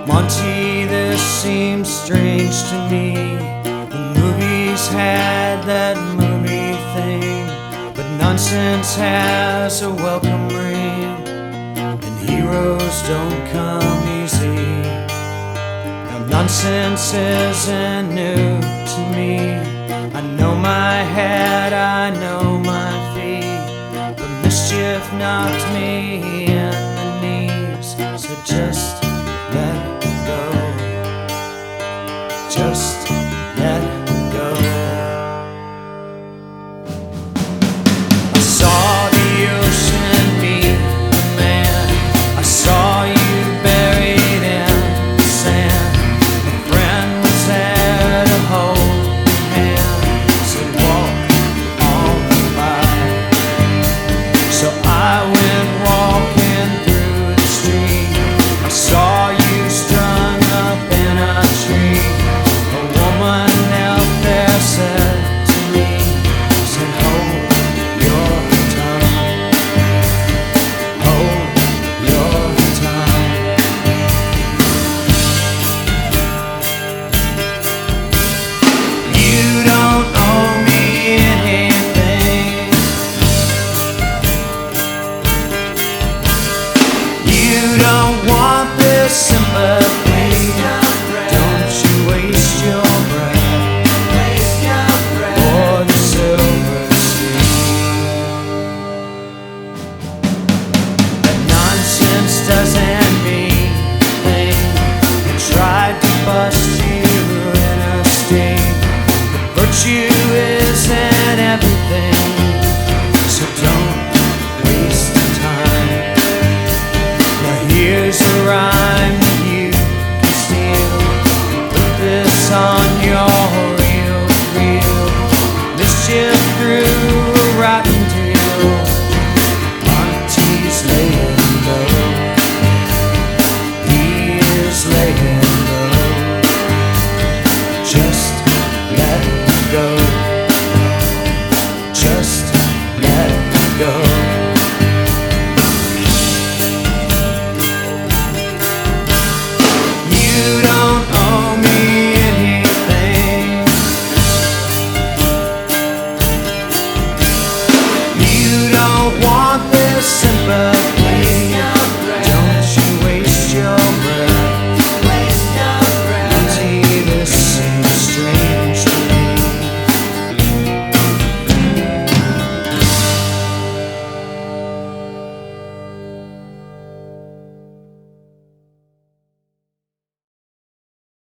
Monty, this seems strange to me. The movies had that movie thing, but nonsense has a welcome ring, and heroes don't come easy. Now nonsense isn't new to me. I know my head, I know my feet, but mischief knocked me in the knees. So just